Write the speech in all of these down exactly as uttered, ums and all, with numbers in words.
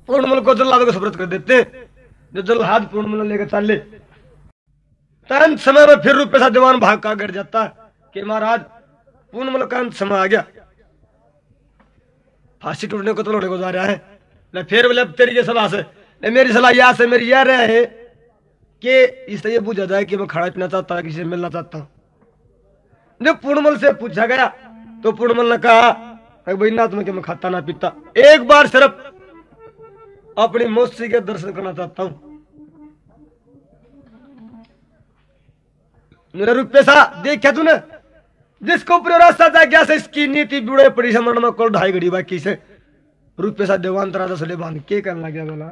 पूर्णमल को जल्लाद को सुब्रत कर देते। जो जल्लाद पूर्णमल लेकर चले तन समय में फिर रूप पैसा दीवान भाग का गिर जाता है कि महाराज पूर्णमल का अंत समय आ गया, फांसी टूटने को तो लोड़े को जा रहा है। न फिर बोले तेरी ये सलाह से न मेरी सलाह यह से मेरी यह रहे कि इससे ये पूछा जाए कि मैं खाना पीना चाहता हूँ, किसी से मिलना चाहता हूँ। जब पूर्णमल से पूछा गया तो पूर्णमल ने कहा भाई ना तुम्हें कि मैं खाता ना पीता, एक बार सिर्फ अपनी मौसी के दर्शन करना चाहता हूँ। मेरा रुपये सा देखा तूने जिसको ऊपर रास्ता जा गया से इसकी नीति बुढ़े पड़ी से मन में कोल ढाई घड़ी बाकी से रुपये सा देवान तरा दस ले बांध के करने लग गया बोला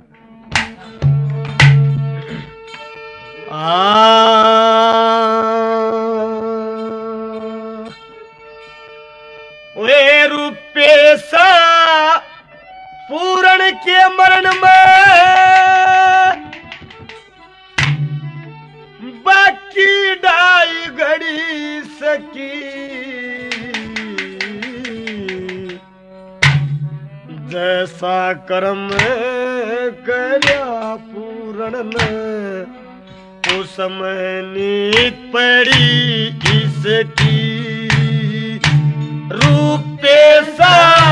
वे रुपये सा पूरण के मरण में बाकी ढाई घड़ी सकी जैसा कर्म करया पूरण ने उस समय नीत पड़ी इसकी रूपये सा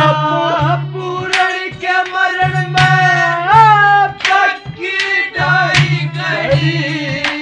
पूरण के मरण में बाकी ढाई घड़ी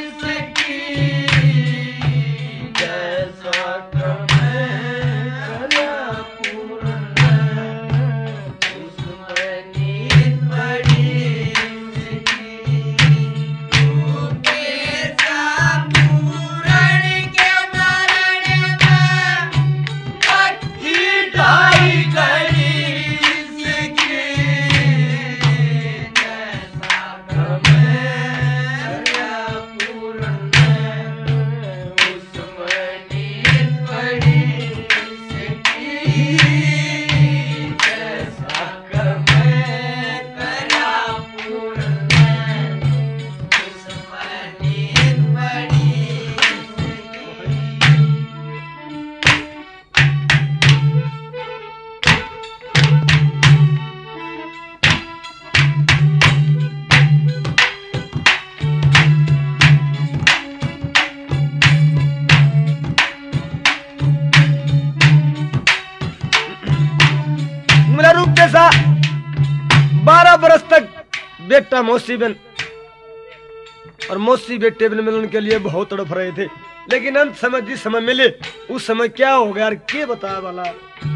बारह बरस तक बेटा मौसी बहन और मौसी बेटे बहन मिलने के लिए बहुत तड़प रहे थे, लेकिन अंत समय जिस समय मिले उस समय क्या हो गया यार क्या बताया वाला।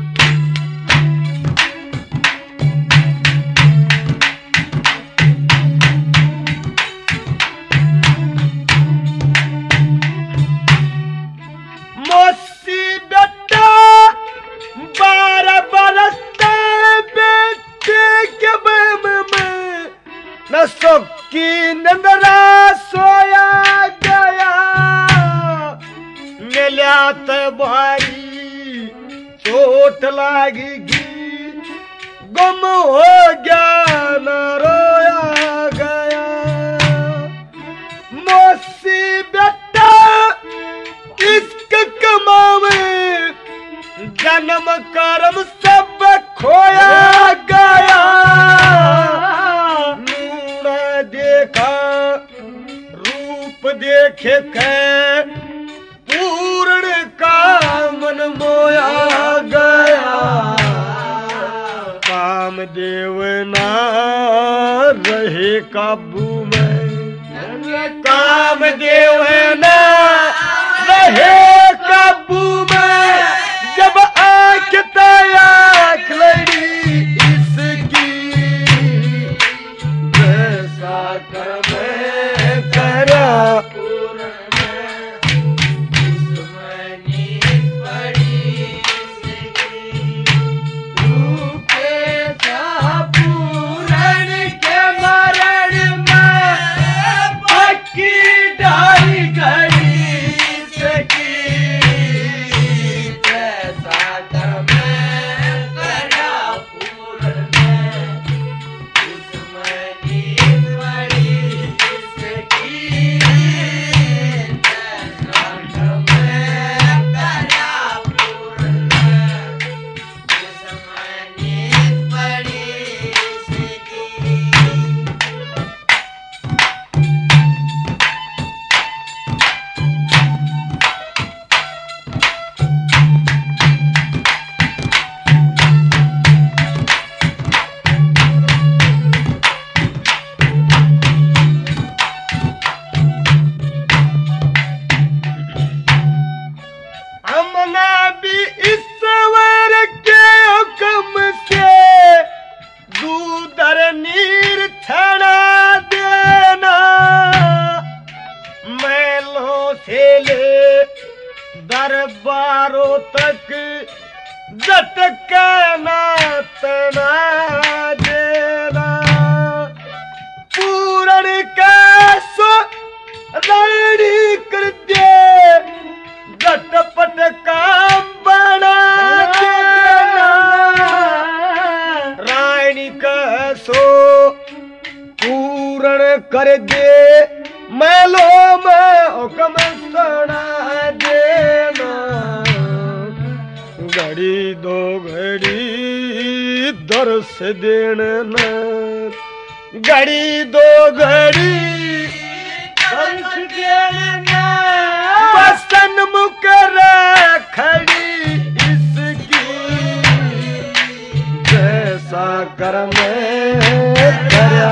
मौसी बेटा बारह बरस नसों की नंदरा सोया गया मिला तो भारी चोट लागेगी गुम हो गया न रोया गया। मौसी बेटा इसके कमावे जन्म कर्म सब खोया गया। देखा रूप देखे के पूर्ण का मन मोया गया। काम देव ना रहे काबू में, काम देव ना रहे काबू में। जब आँख तक लड़ी ढाई घड़ी सो पूर्ण कर दे मैलो में हुक्म सुना देना घड़ी दो घड़ी दर्श देना घड़ी दो घड़ी दर्श देना बसन मुकर खड़ी इसकी जैसा कर्म करया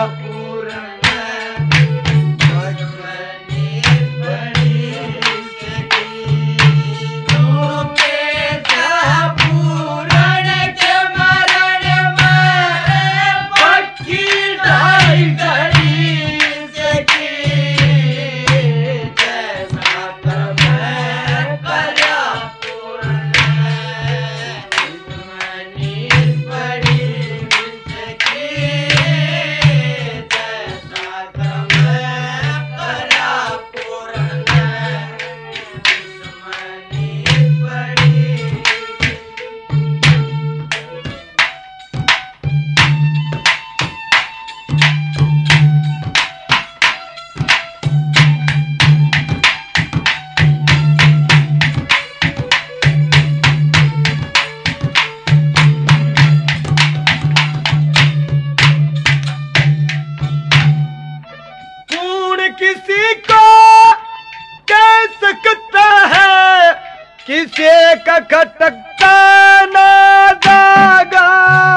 किसी को कह सकता है किसी का खटकता ना जागा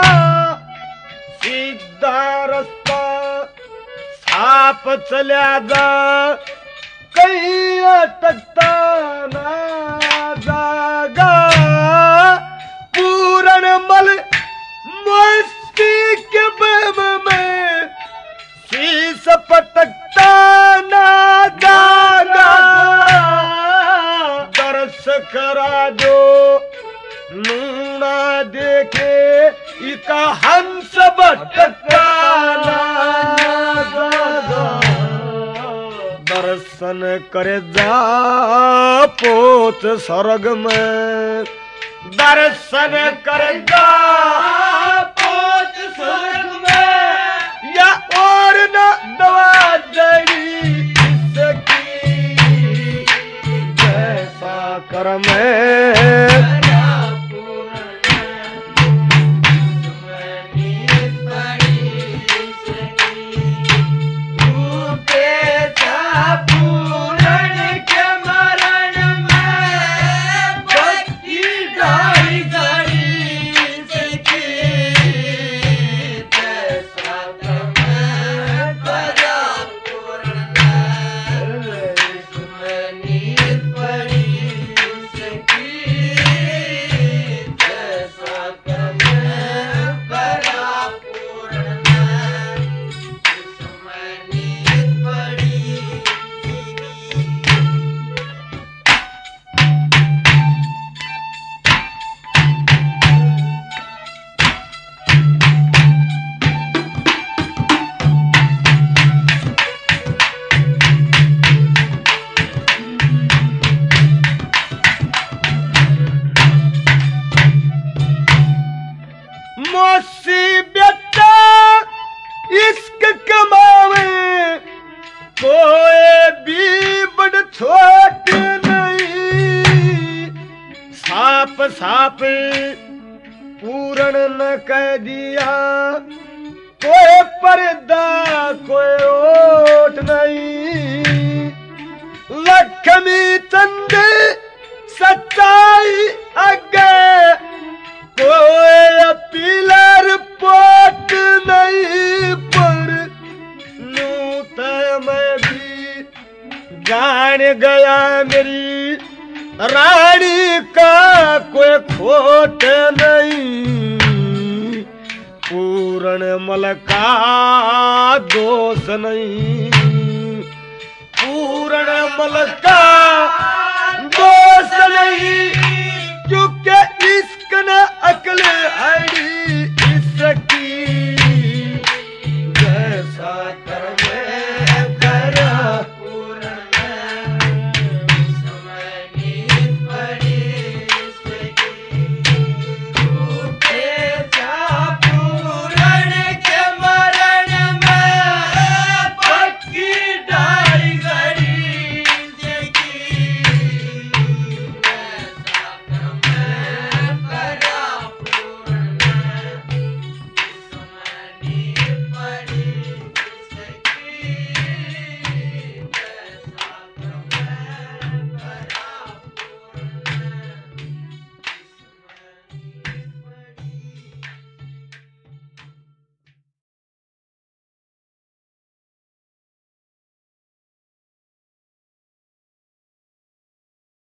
सीधा रास्ता साफ चला जा कहीं अटकता ना जागा पूर्ण मल मस्ती के बम में शीश पटकता ना जागा दर्श करा जो नूना देखे इका हंस भटकता ना जागा दर्शन करे जा पोत स्वर्ग में दर्शन करे जा पोत स्वर्ग में या और न दवा जड़ी इसकी जैसा कर्म इश्क कमावे कोई भी बड़ छोट नहीं साप साप पूर्ण न कह दिया कोई पर्दा कोई ओट नहीं लक्ष्मी चंद सच्चाई अगे कोई पिलर पोट नहीं पर नूत मैं भी जान गया मेरी रानी का कोई खोट नहीं पूर्ण मल का दोष नहीं पूर्ण मल का दोष नहीं क्योंकि इश्क न अकल हड़ी इश्क